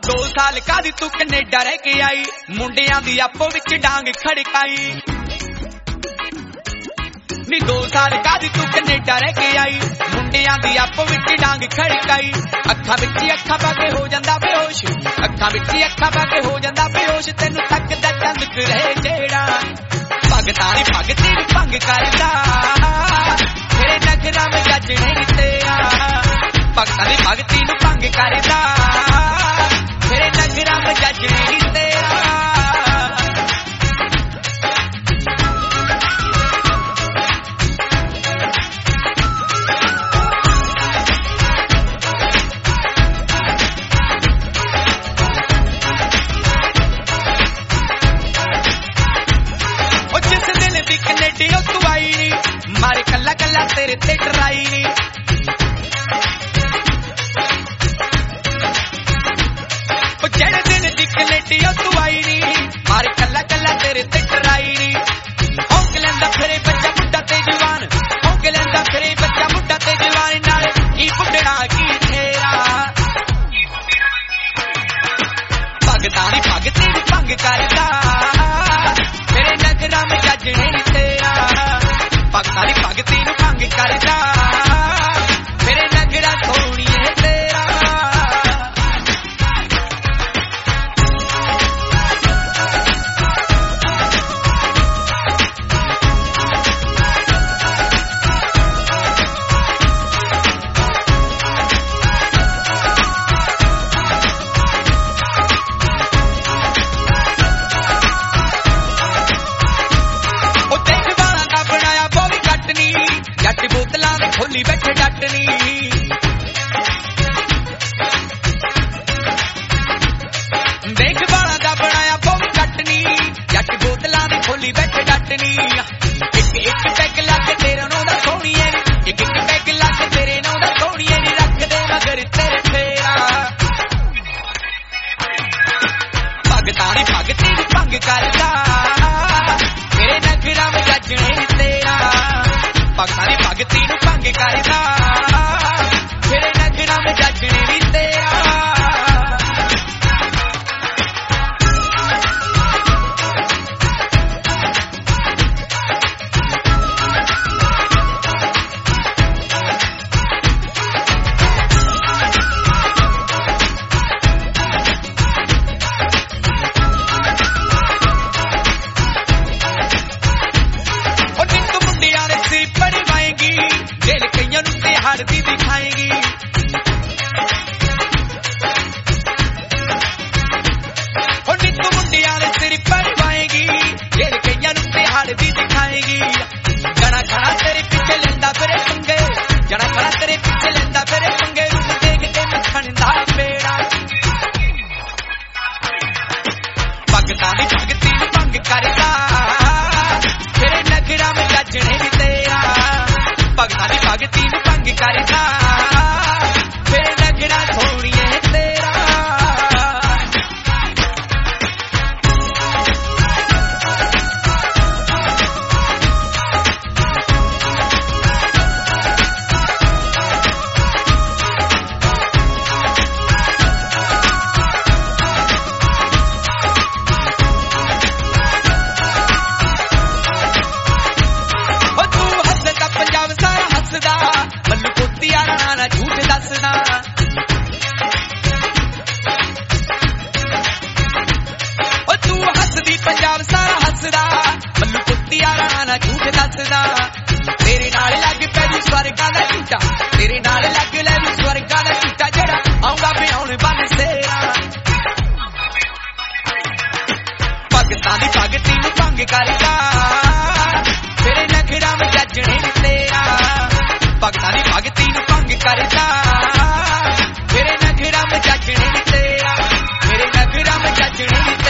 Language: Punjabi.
2 ਸਾਲ ਕਾਦੀ ਤੂੰ ਕੈਨੇਡਾ ਰਹਿ ਕੇ ਆਈ, ਮੁੰਡਿਆਂ ਦੀ ਆਪੋ ਵਿੱਚ ਡਾਂਗ ਖੜਕਾਈ। ਨੀ 2 ਸਾਲ ਕਾਦੀ ਤੂੰ ਕੈਨੇਡਾ ਰਹਿ ਕੇ ਆਈ, ਮੁੰਡਿਆਂ ਦੀ ਆਪੋ ਵਿੱਚ ਡਾਂਗ ਖੜਕਾਈ। ਅੱਖਾਂ ਵਿੱਚ ਅੱਖਾਂ ਪਾ ਕੇ ਹੋ ਜਾਂਦਾ ਬੇਹੋਸ਼, ਅੱਖਾਂ ਵਿੱਚ ਅੱਖਾਂ ਪਾ ਕੇ ਹੋ ਜਾਂਦਾ ਬੇਹੋਸ਼। ਤੈਨੂੰ ਤੱਕਦਾ ਚੰਦ ਰਹੇ ਜਿਹੜਾ ਭਗਤਾਂ ਦੀ ਭਗਤੀ ਨੂੰ ਭੰਗ ਕਰਦਾ, ਤੇਰੇ ਨਖਰਾਂ ਵਿੱਚ ਜੱਜਣੇ ਨੀ ਤੇਰਾ। ਭਗਤਾਂ ਦੀ ਭਗਤੀ ਨੂੰ ਭੰਗ ਕਰਦਾ, ਤੇਰੇ ਨਖਰਾਂ ਵਿੱਚ ਜੱਜਣੇ ਨੀ ਤੇਰਾ। ਕੈਨੇਡੀਓ ਤੂੰ ਆਈ ਨੀ, ਮਾਰੇ ਕੱਲਾ ਕੱਲਾ ਤੇਰੇ ਤੇ ਡਰਾਈ ਨੀ। ਉਹ ਜਿਹੜੇ ਦਿਨ ਦੀ ਕੈਨੇਡੀਓ ਤੂੰ ਆਈ ਨੀ, ਮਾਰੇ ਕੱਲਾ ਕੱਲਾ ਤੇਰੇ ਤੇ ਡਰਾਈ ਨੀ। ਹੌਂਕ ਲੈਂਦਾ ਫਿਰੇ ਬੱਚਾ ਬੁੱਢਾ ਤੇ ਜਵਾਨ, ਹੌਂਕ ਲੈਂਦਾ ਫਿਰੇ ਬੱਚਾ ਬੁੱਢਾ ਤੇ ਜਵਾਨ। ਨਾਲ ਕੀ ਬੁੱਢਣਾ ਕੀ ਠੇਰਾ, ਭਗਤਾਂ ਦੀ ਭਗਤੀ ਨੂੰ ਭੰਗ ਕਰਦਾ, ਤੇਰੇ ਨਗਰਾਂ ਵਿੱਚ ਜੱਜਣੇ ਨੀ ਤੇਰਾ। ਭਗਤਾਂ ਦੀ ਭਗਤੀ ਨੂੰ ਭੰਗ ਕਰਦਾ, ਤੇਰੇ ਨਗਰਾਂ ਸੋਹਣੀਏ ਤੇਰਾ। ਜੱਟ ਬੋਤਲਾਂ ਦੇ ਖੋਲੀ ਬੈਠੇ ਜੱਟ ਨੀ, ਦੇਖ ਵਾਲਾਂ ਦਾ ਬਣਾਇਆ ਬਹੁਤ ਕੱਟ ਨੀ। ਜੱਟ ਬੋਤਲਾਂ ਦੇ ਖੋਲੀ ਬੈਠੇ ਜੱਟ ਨੀ। ਇੱਕ ਇੱਕ ਪੈਗ ਲੱਗ ਤੇਰੇ ਨੂੰ ਦਾ ਸੋਹਣੀਏ ਨੀ, ਇੱਕ ਇੱਕ ਪੈਗ ਲੱਗ ਤੇਰੇ ਨੂੰ ਦਾ ਸੋਹਣੀਏ ਨੀ। ਰੱਖਦੇ ਮਗਰ ਤੇਰੇ ਫੇਰਾ, ਭਗਤਾਂ ਦੀ ਭਗਤੀ ਨੂੰ ਭੰਗ ਕਰਦਾ, ਤੇਰੇ ਨਗਰਾਂ ਵਿੱਚ ਜੱਜਣੇ ਨੀ ਤੇਰਾ। ਭਗਤਾਂ ਦੀ ਭਗਤੀ ਨੂੰ ਭੰਗ ਕਰਦਾ, ਤੇਰੇ ਨਗਰਾਂ ਵਿੱਚ ਜੱਜਣੇ ਨੀ ਤੇਰਾ। ਦਿਲ ਕਈਆਂ ਨੂੰ ਤੇ ਹੜਦੀ ਦਿਖਾਏਗੀ, ਹੁਣ ਨੀ ਤੂੰ ਮੁੰਡਿਆਂ ਦੇ ਸਿਰ ਪੜਵਾਏਗੀ। ਦਿਲ ਕਈਆਂ ਨੂੰ ਤੇ ਹੜਦੀ ਦਿਖਾਏਗੀ। ਜਣਾ ਖੜਾ ਤੇਰੇ ਪਿੱਛੇ ਲੈਂਦਾ ਫਿਰੇ ਪੰਗੇ, ਜਣਾ ਖੜਾ ਤੇਰੇ ਪਿੱਛੇ ਲੈਂਦਾ ਫਿਰੇ ਪੰਗੇ। ਰੂਪ ਦੇਖ ਕੇ ਮੱਖਣ ਦਾ ਪੇੜਾ, ਭਗਤਾਂ ਦੀ ਭਗਤੀ ਨੂੰ ਭੰਗ ਕਰਦਾ, ਤੇਰੇ ਨਗਰਾਂ ਵਿੱਚ ਜੱਜਣੇ ਨੀ ਤੇਰਾ। ਭਗਤਾਂ ਦੀ ਭਗਤੀ ਨੂੰ ਭੰਗ ਕਰਦਾ, ਤੇਰੇ ਨਗਰਾਂ ਸੋਹਣੀਏ ਤੇਰਾ। ਮੈਨੂੰ ਕੁੱਤਿਆਂ ਨਾ ਝੂਠ ਦੱਸਣਾ, ਉਹ ਤੂੰ ਹੱਸਦੀ ਪੰਜਾਬ ਸਾਰਾ ਹੱਸਦਾ। ਮੈਨੂੰ ਕੁੱਤਿਆਂ ਨਾ ਝੂਠ ਦੱਸਦਾ, ਤੇਰੇ ਨਾਲ ਲੱਗ ਪੈ ਸਵਰਗਾਂ ਦਾ ਝੂਟਾ, ਤੇਰੇ ਨਾਲ ਲੱਗ ਲੈ ਸਵਰਗਾਂ ਦਾ ਝੂਟਾ। ਜਿਹੜਾ ਆਉਂਦਾ ਪਿਆਉਣ ਬਣ ਸੇਰਾ, ਭਗਤਾਂ ਦੀ ਭਗਤੀ ਨੂੰ ਭੰਗ ਕਰਦਾ, ਤੇਰੇ ਨਗਰਾਂ ਵਿੱਚ ਜੱਜਣੇ ਨੀ ਤੇਰਾ। ਭਗਤਾਂ ਦੀ ਭਗਤੀ ਨੂੰ ਭੰਗ ਕਰਦਾ, ਤੇਰੇ ਨਗਰਾਂ ਵਿੱਚ ਜੱਜਣੇ ਨੀ ਤੇਰਾ। ਤੇਰੇ ਨਗਰਾਂ ਵਿੱਚ ਜੱਜਣੇ ਨੀ